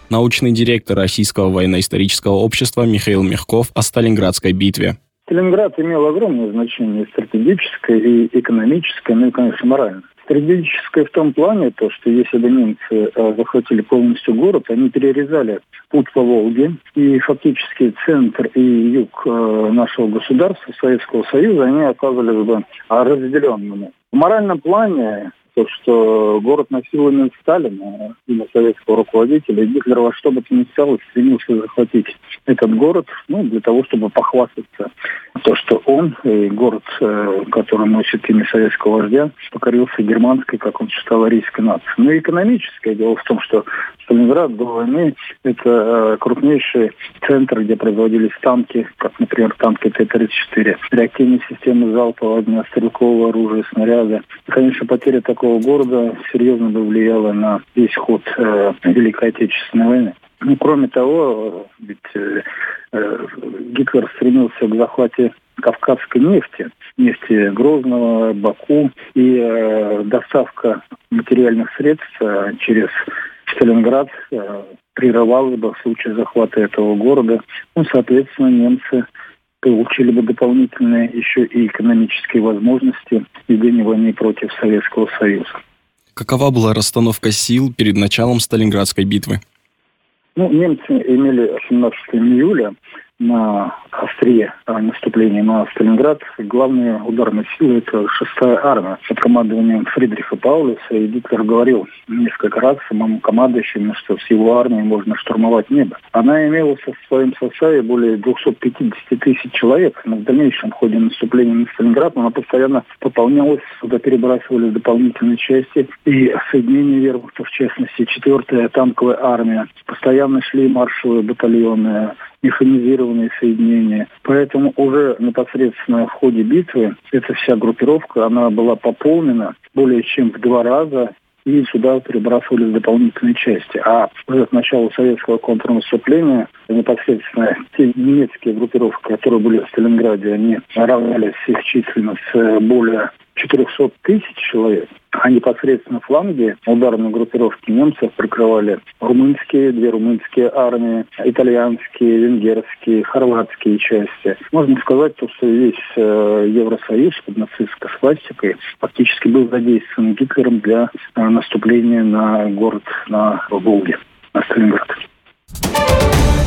Научный директор Российского военно-исторического общества Михаил Мягков о Сталинградской битве. Сталинград имел огромное значение стратегическое и экономическое, ну и, конечно, моральное. Стратегическое в том плане, то, что если бы немцы захватили полностью город, они перерезали путь по Волге, и фактически центр и юг нашего государства, Советского Союза, они оказывались бы разделенными. В моральном плане, то, что город носил имя Сталина, имя советского руководителя, и Гитлер во что бы то ни стало стремился захватить этот город, для того, чтобы похвастаться, то, что он, и город, который носит имя советского вождя, покорился германской, как он считал, арийской нации. Но и экономическое дело в том, что Сталинград до войны – это крупнейший центр, где производились танки, как, например, танки Т-34, реактивные системы залпового огня, стрелкового оружия, снаряды. И, конечно, потеря такого города серьезно бы влияла на весь ход Великой Отечественной войны. Кроме того, ведь Гитлер стремился к захвату кавказской нефти Грозного, Баку, и доставка материальных средств через Сталинград прерывалась бы в случае захвата этого города. Соответственно, немцы получили бы дополнительные еще и экономические возможности ведения войны против Советского Союза. Какова была расстановка сил перед началом Сталинградской битвы? Немцы имели 17 июля на острие наступления на Сталинград. Главные ударные силы – это 6-я армия под командованием Фридриха Паулюса. И Гитлер говорил несколько раз самому командующему, что с его армией можно штурмовать небо. Она имела в своем составе более 250 тысяч человек. Но в дальнейшем ходе наступления на Сталинград она постоянно пополнялась, сюда перебрасывались дополнительные части и соединения вермахта, в частности, 4-я танковая армия. Постоянно шли маршевые батальоны, механизированные соединения. Поэтому уже непосредственно в ходе битвы эта вся группировка, она была пополнена более чем в 2 раза, и сюда перебрасывались дополнительные части. А уже к началу советского контрнаступления непосредственно те немецкие группировки, которые были в Сталинграде, они равнялись их численность более 400 тысяч человек, а непосредственно фланги ударной группировки немцев прикрывали 2 румынские армии, итальянские, венгерские, хорватские части. Можно сказать, что весь Евросоюз под нацистской свастикой фактически был задействован Гитлером для наступления на город на Волге, на Сталинград.